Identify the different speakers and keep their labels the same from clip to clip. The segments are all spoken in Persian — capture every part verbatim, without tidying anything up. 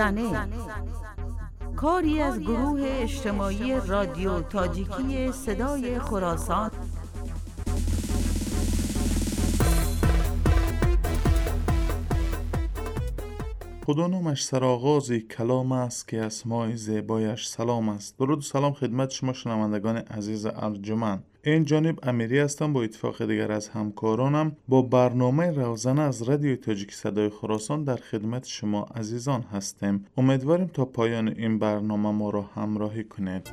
Speaker 1: زنه، کاری از گروه اجتماعی رادیو تاجیکی صدای خراسان.
Speaker 2: خدا نامش سرآغاز کلام است که اسماء زیبایش سلام است. درود و سلام خدمت شما شنوندگان عزیز ارجمند. این جانب امیری هستم. با اتفاق دیگر از همکارانم با برنامه روزانه از رادیو تاجیک صدای خراسان در خدمت شما عزیزان هستیم. امیدواریم تا پایان این برنامه ما را همراهی کنید.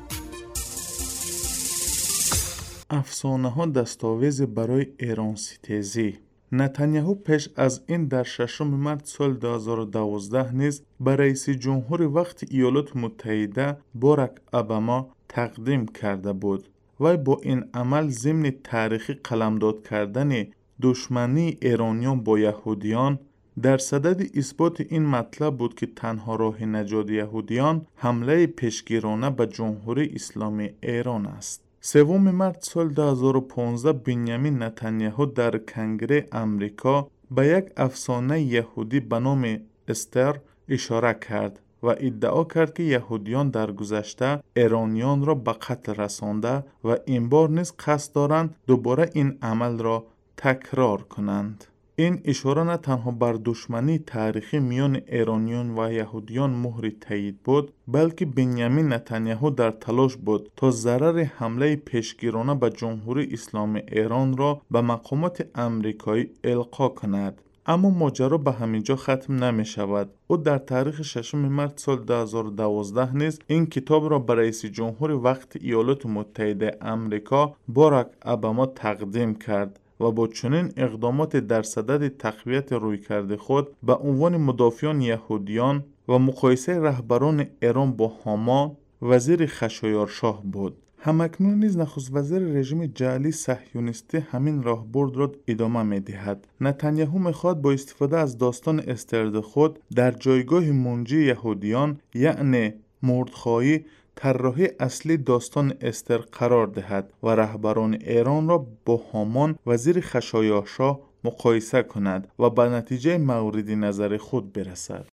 Speaker 2: افسانه ها دستاویز برای ایران ستیزی. نتانیاهو پیش از این در ششم مارس سال دو هزار و دوازده نیز به رئیس جمهور وقت ایالات متحده باراک اوباما تقدیم کرده بود. وی با این عمل ضمن تاریخی قلمداد کردن دشمنی ایرانیان با یهودیان در صدد اثبات این مطلب بود که تنها راه نجات یهودیان حمله پیشگیرانه به جمهوری اسلامی ایران است. سوم مارس سال دو هزار و پانزده بنیامین نتانیاهو در کنگره امریکا به یک افسانه یهودی به نام استر اشاره کرد و ادعا کرد که یهودیان در گذشته ایرانیان را به قتل رسانده و این بار نیز قصد دارند دوباره این عمل را تکرار کنند. این اشاره نه تنها بر دشمنی تاریخی میان ایرانیان و یهودیان مهر تایید بود، بلکه بنیامین نتانیاهو در تلاش بود تا ضرر حمله پیشگیرانه به جمهوری اسلامی ایران را به مقامات امریکایی القا کند. اما ماجرا به همینجا ختم نمی شود. او در تاریخ ششم مارس سال دو هزار و دوازده نیز این کتاب را به رئیس جمهور وقت ایالات متحده امریکا باراک اوباما تقدیم کرد و با چنین اقدامات در صدد تقویت رویکرد خود به عنوان مدافعان یهودیان و مقایسه رهبران ایران با هامان وزیر خشایارشاه بود. همکنون نیز نخست وزیر رژیم جعلی صهیونیستی همین راهبرد را ادامه می‌دهد. نتانیاهو می‌خواهد با استفاده از داستان استرد خود در جایگاه منجی یهودیان یعنی مردخایی طراحی اصلی داستان استر قرار دهد و رهبران ایران را با هامان وزیر خشایارشاه مقایسه کند و به نتیجه مورد نظر خود برسد.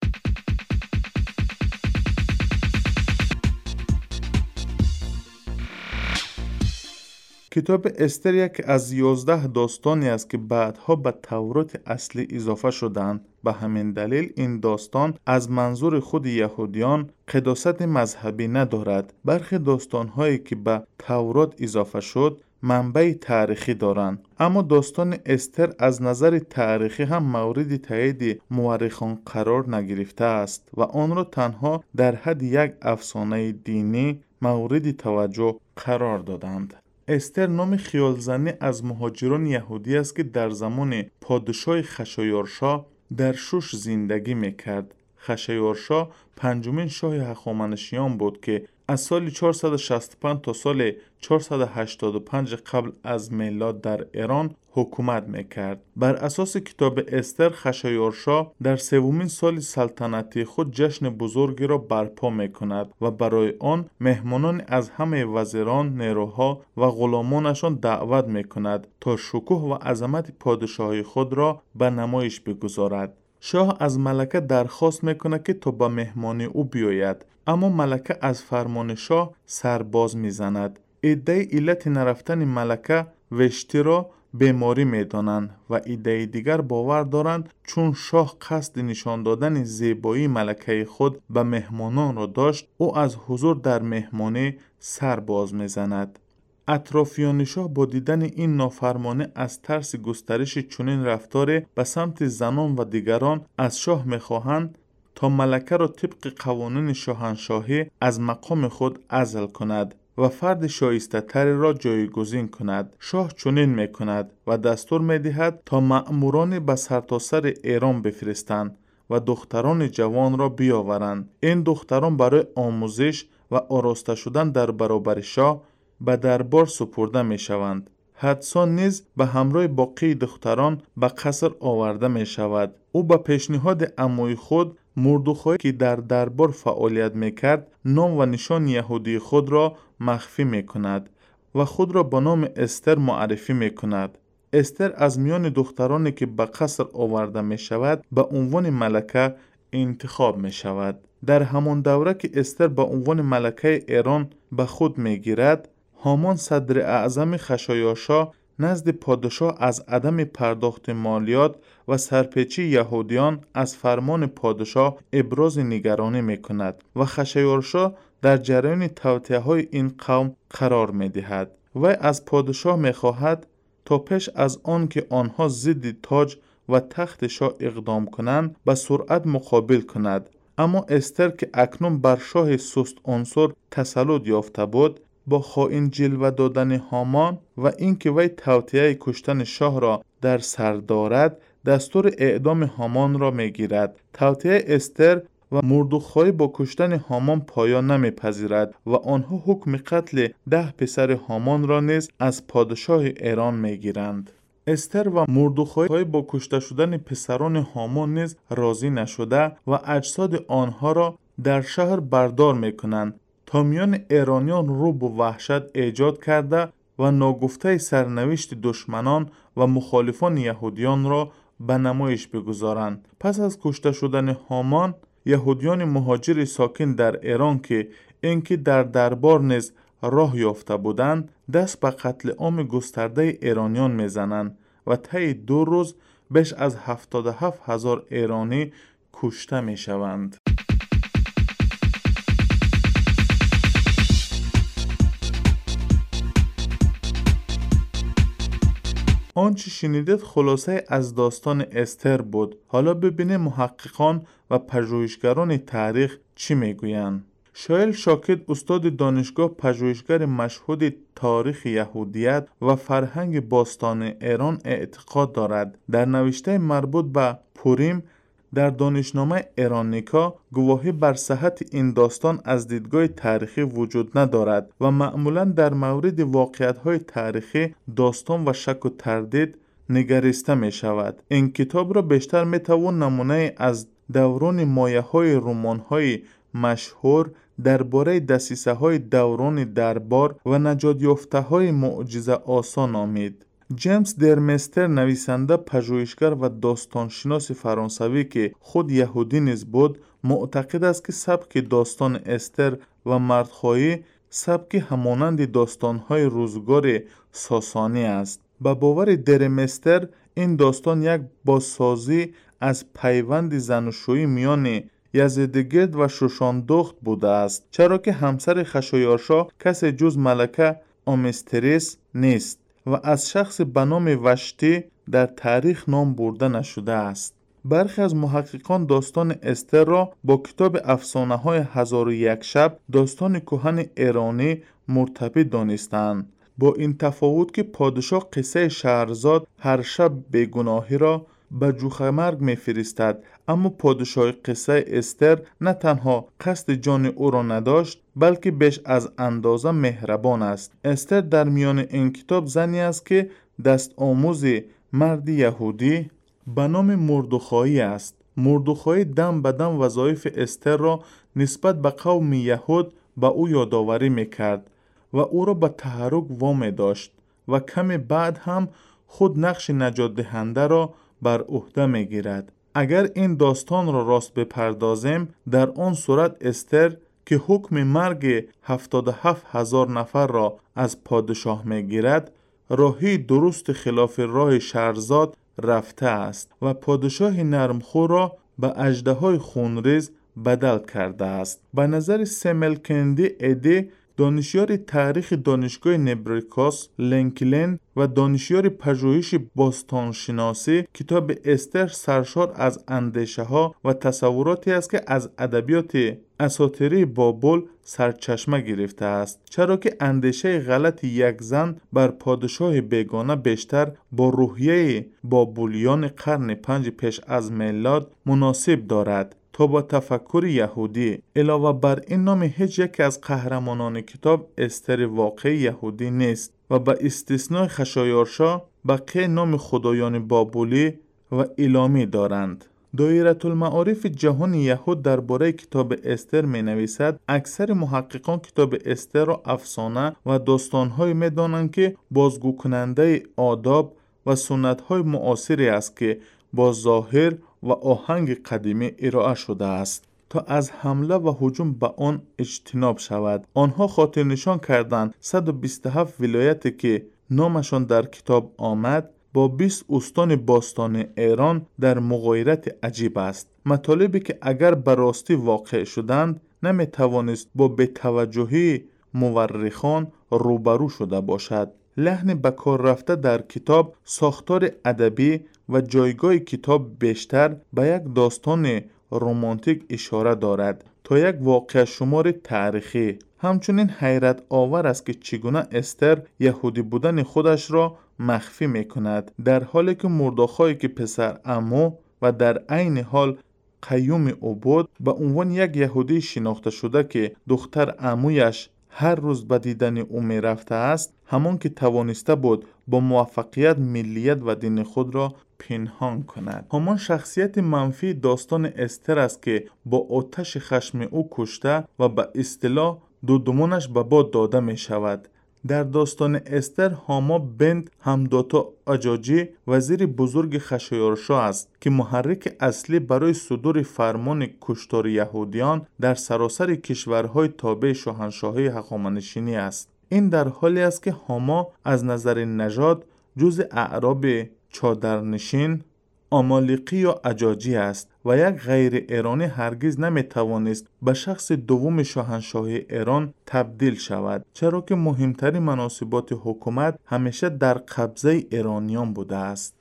Speaker 2: کتاب استر یک از یازده داستانی است که بعدها به تورات اصلی اضافه شدند. به همین دلیل این داستان از منظور خود یهودیان قداست مذهبی ندارد. برخی داستانهایی که به تورات اضافه شد منبع تاریخی دارند، اما داستان استر از نظر تاریخی هم مورد تایید مورخان قرار نگرفته است و آن را تنها در حد یک افسانه دینی مورد توجه قرار دادند. استر نام خیالزنی از مهاجران یهودی است که در زمان پادشاه خشایارشاه در شوش زندگی میکرد. خشایارشاه پنجمین شاه هخامنشیان بود که از سال چهارصد و شصت و پنج تا سال چهارصد و هشتاد و پنج قبل از میلاد در ایران حکومت میکرد. بر اساس کتاب استر خشایارشاه در سومین سال سلطنتی خود جشن بزرگی را برپا میکند و برای آن مهمانان از همه وزیران، نیروها و غلامانشان دعوت میکند تا شکوه و عظمت پادشاهی خود را به نمایش بگذارد. شاه از ملکه درخواست میکنه که تا به مهمانی او بیاید، اما ملکه از فرمان شاه سرباز میزند. عده علت نرفتن ملکه وشتی را بیماری میدانند و عده دیگر باور دارند چون شاه قصد نشان دادن زیبایی ملکه خود به مهمانان را داشت، او از حضور در مهمانی سرباز میزند. اطرافیان شاه با دیدن این نافرمانی از ترس گسترش چنین رفتار به سمت زنان و دیگران از شاه میخواهند تا ملکه را طبق قوانین شاهنشاهی از مقام خود عزل کند و فرد شایسته تری را جایگزین کند. شاه چنین میکند و دستور میدهد تا مأموران به سرتاسر ایران بفرستند و دختران جوان را بیاورند. این دختران برای آموزش و آراسته شدن در برابر شاه به دربار سپرده می شوند. حدسا نیز به همراه باقی دختران به قصر آورده می شود. او به پیشنهاد عموی خود مردخای که در دربار فعالیت می کرد نام و نشان یهودی خود را مخفی می کند و خود را به نام استر معرفی می کند. استر از میان دخترانی که به قصر آورده می شود به عنوان ملکه انتخاب می شود. در همان دوره که استر به عنوان ملکه ایران به خود می گیرد، هامان صدر اعظم خشایارشا نزد پادشاه از عدم پرداخت مالیات و سرپیچی یهودیان از فرمان پادشاه ابراز نگرانی می کند و خشایارشا در جریان توطئه های این قوم قرار می دهد. و از پادشاه می خواهد تا پیش از آن که آنها ضد تاج و تخت شاه اقدام کنند به سرعت مقابل کند. اما استر که اکنون بر شاه سست عنصر تسلط یافته بود، با خائن جلوه دادن هامان و اینکه وی توطئه کشتن شاه را در سر دارد، دستور اعدام هامان را میگیرد. توطئه استر و مردخای با کشتن هامان پایان نمیپذیرد و آنها حکم قتل ده پسر هامان را نیز از پادشاه ایران میگیرند. استر و مردخای با کشته شدن پسران هامان نیز راضی نشده و اجساد آنها را در شهر بردار میکنند تا میان ایرانیان رعب و وحشت ایجاد کرده و ناگفته سرنوشت دشمنان و مخالفان یهودیان را به نمایش بگذارند. پس از کشته شدن هامان، یهودیان مهاجر ساکن در ایران که اینکه در دربار نیز راه یافته بودند، دست به قتل عام گسترده ایرانیان میزنند و طی دو روز بیش از هفتاد و هفت هزار ایرانی کشته میشوند. آنچه شنیدید خلاصه از داستان استر بود. حالا ببینیم محققان و پژوهشگران تاریخ چی میگویند. شایل شاکر استاد دانشگاه پژوهشگر مشهود تاریخ یهودیت و فرهنگ باستان ایران اعتقاد دارد در نوشته مربوط به پوریم در دانشنامه ایرانیکا گواهی بر صحت این داستان از دیدگاه تاریخی وجود ندارد و معمولا در مورد واقعیت‌های تاریخی داستان و شک و تردید نگریسته می شود. این کتاب را بیشتر می توان نمونه از دوران مایه‌های رمان‌های مشهور درباره دسیسه‌های دوران دربار و نجات یافته‌های معجزه آسا نامید. جیمز درمستر نویسنده، پژوهشگر و داستانشناس فرانسوی که خود یهودی نیز بود، معتقد است که سبک داستان استر و مردخواهی سبک همانند داستان‌های روزگار ساسانی است. به باور درمستر این داستان یک بازسازی از پیوند زناشویی میان یزدگرد و شوشاندخت بوده است، چرا که همسر خشایارشا کسی جز ملکه آمستریس نیست و از شخص به نام وشتی در تاریخ نام برده نشده است. برخی از محققان داستان استر را با کتاب افسانه های هزار و یک شب داستان کهن ایرانی مرتبط دانستند، با این تفاوت که پادشاه قصه شهرزاد هر شب بیگناهی را به جوخه مرگ می فرستد، اما پادشاه قصه استر نه تنها قصد جان او را نداشت بلکه بیش از اندازه مهربان است. استر در میان این کتاب زنی است که دست آموز مرد یهودی به نام مردخای است. مردخای دم به دم وظایف استر را نسبت به قوم یهود به او یادآوری میکرد و او را به تحرک وامی داشت و کمی بعد هم خود نقش نجات دهنده را بر عهده میگیرد. اگر این داستان را راست بپردازیم، در آن صورت استر که حکم مرگ هفتاد و هفت هزار نفر را از پادشاه میگیرد، راهی درست خلاف راه شهرزاد رفته است و پادشاه نرمخو را به اژدهای خونریز بدل کرده است. به نظر سیمل کندی ایدی، دانشیار تاریخ دانشگاه نبراسکا لینکلن و دانشیار پژوهش باستانشناسی، کتاب استر سرشار از اندیشه ها و تصوراتی است که از ادبیات اساطیری بابل سرچشمه گرفته است، چرا که اندیشه غلط یک زن بر پادشاه بیگانه بیشتر با روحیه بابلیان قرن پنج پیش از میلاد مناسب دارد تا با تفکر یهودی. علاوه بر این، نام هیچ یک از قهرمانان کتاب استر واقعی یهودی نیست و با استثنای خشایارشا بقیه نام خدایان بابلی و ایلامی دارند. دایره المعارف جهان یهود درباره کتاب استر می نویسد اکثر محققان کتاب استر را افسانه و داستان‌های می دانند که بازگو کننده آداب و سنت‌های معاصری است که با ظاهر، و آهنگ قدیمی ارائه شده است تا از حمله و هجوم به آن اجتناب شود. آنها خاطر نشان کردند صد و بیست و هفت ولایتی که نامشان در کتاب آمد با بیست استان باستانی ایران در مغایرت عجیب است. مطالبی که اگر به راستی واقع شدند نمی توانست با بی‌توجهی مورخان روبرو شده باشد. لحن به کار رفته در کتاب ساختار ادبی و جایگاه کتاب بیشتر به یک داستان رمانتیک اشاره دارد تا یک واقعه شمار تاریخی. همچنین حیرت آور است که چگونه استر یهودی بودن خودش را مخفی می کند، در حالی که مردخای که پسر عمو و در عین حال قیوم او بود به عنوان یک یهودی شناخته شده که دختر عمویش هر روز به دیدن او می رفته است، همان که توانسته بود با موفقیت ملیت و دین خود را پنهان کند. همان شخصیت منفی داستان استر است که با آتش خشم او کشته و به اصطلاح دودمانش به باد داده می شود. در داستان استر هاما بنت همداتا اجاجی وزیر بزرگ خشایارشا است که محرک اصلی برای صدور فرمان کشتار یهودیان در سراسر کشورهای تابع شاهنشاهی هخامنشیانی است. این در حالی است که هاما از نظر نژاد جز اعراب چادرنشین، آمالیقی یا اجاجی است و یک غیر ایرانی هرگز نمی توانست به شخص دوم شاهنشاهی ایران تبدیل شود، چرا که مهمترین مناسبات حکومت همیشه در قبضه ایرانیان بوده است.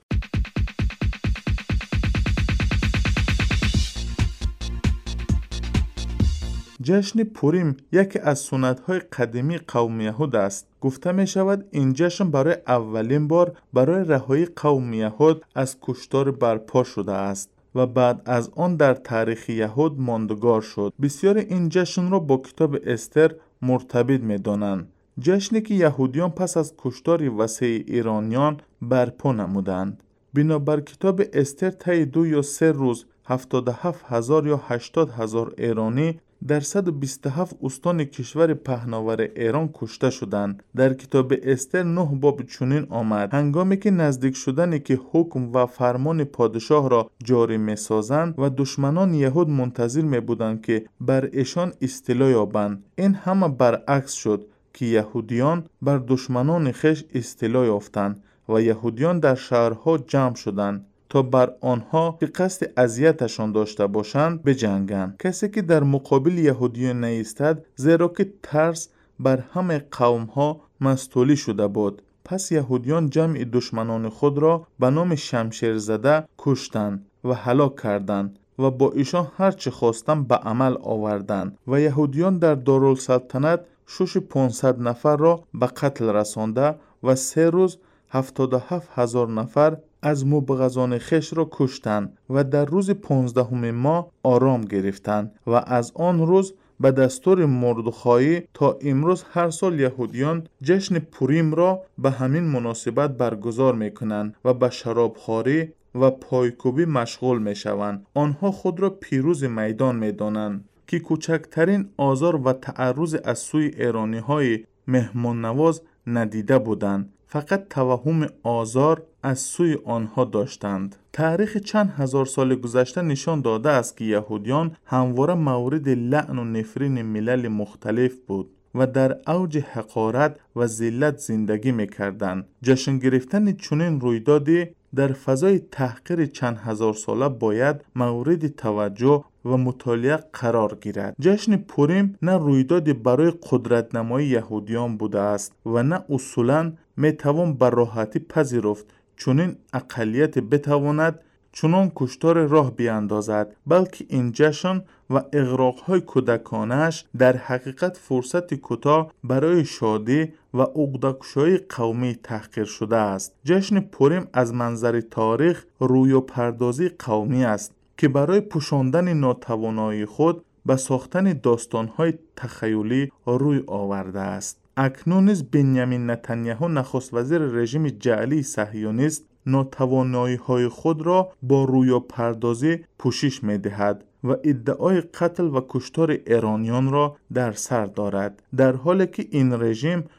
Speaker 2: جشن پوریم یکی از سنت‌های قدیمی قوم یهود است. گفته می شود این جشن برای اولین بار برای رهایی قوم یهود از کشتار برپا شده است و بعد از آن در تاریخ یهود ماندگار شد. بسیار این جشن را با کتاب استر مرتبط می دانند. جشنی که یهودیان پس از کشتار وسیع ایرانیان برپا نمودند. بنابر کتاب استر طی دو یا سه روز هفتاد و هفت هزار یا هشتاد هزار ایرانی در صد و بیست و هفت استان کشور پهناور ایران کشته شدند. در کتاب استر نه باب چنین آمد: هنگامی که نزدیک شدنی که حکم و فرمان پادشاه را جاری می سازند و دشمنان یهود منتظر می بودند که بر ایشان استیلا یابند، این همه برعکس شد که یهودیان بر دشمنان خیش استیلا یافتند و یهودیان در شهرها جمع شدند تا بر آنها که قصد اذیتشان داشته باشند بجنگند. کسی که در مقابل یهودیان نایستاد، زیرا که ترس بر همه قومها مستولی شده بود. پس یهودیان جمع دشمنان خود را به نام شمشیر زده کشتند و هلاک کردند و با ایشان هر چه خواستند به عمل آوردند و یهودیان در دارالسلطنت شش پانصد نفر را به قتل رسانده و سه روز هفتاد و هفت هزار نفر از مبغضان خیش را کشتند و در روز پانزدهم ماه آرام گرفتند و از آن روز به دستور مردخای تا امروز هر سال یهودیان جشن پوریم را به همین مناسبت برگزار می کنند و به شرابخواری و پایکوبی مشغول می شوند. آنها خود را پیروز میدان می دانند که کوچکترین آزار و تعرض از سوی ایرانی های مهمان نواز ندیده بودند، فقط توهم آزار از سوی آنها داشتند. تاریخ چند هزار سال گذشته نشان داده است که یهودیان همواره مورد لعن و نفرین ملل مختلف بود و در اوج حقارت و ذلت زندگی می‌کردند. جشن گرفتن چنین رویدادی در فضای تحقیر چند هزار ساله باید مورد توجه و مطالعه قرار گیرد. جشن پوریم نه رویدادی برای قدرت نمایی یهودیان بوده است و نه اصولاً می توان بر راحتی پذیرفت چنین اقلیت بتواند چنان کشتار راه بیاندازد، بلکه این جشن و اغراق‌های کودکانش در حقیقت فرصت کوتاه برای شادی و عقده‌کشایی قومی تحقیر شده است. جشن پوریم از منظر تاریخ روی و پردازی قومی است که برای پوشاندن ناتوانایی خود به ساختن داستان‌های تخیلی روی آورده است. اکنون نیز بنیامین نتانیاهو نخست وزیر رژیم جعلی صهیونیست ناتوانایی‌های خود را با رویا پردازی پوشش می‌دهد و ادعای قتل و کشتار ایرانیان را در سر دارد، در حالی که این رژیم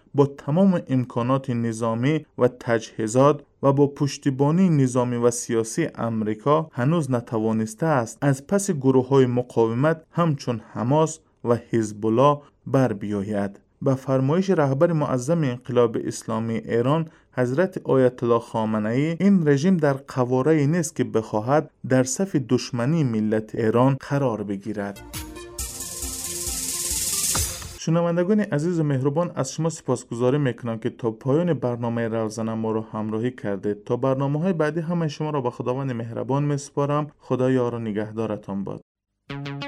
Speaker 2: با تمام امکانات نظامی و تجهیزات و با پشتیبانی نظامی و سیاسی امریکا هنوز نتوانسته است از پس گروه‌های مقاومت همچون حماس و حزب الله بر بیاید. به فرمایش رهبر معظم انقلاب اسلامی ایران حضرت آیت الله خامنه‌ای، این رژیم در قواره نیست که بخواهد در صف دشمنی ملت ایران قرار بگیرد. شنوندگان عزیز و مهربان، از شما سپاسگزاری میکنم که تا پایان برنامه روزانه ما رو همراهی کردید. تا برنامه‌های بعدی همه شما را به خداوند مهربان میسپارم. خدا یار و نگهدارتان باد.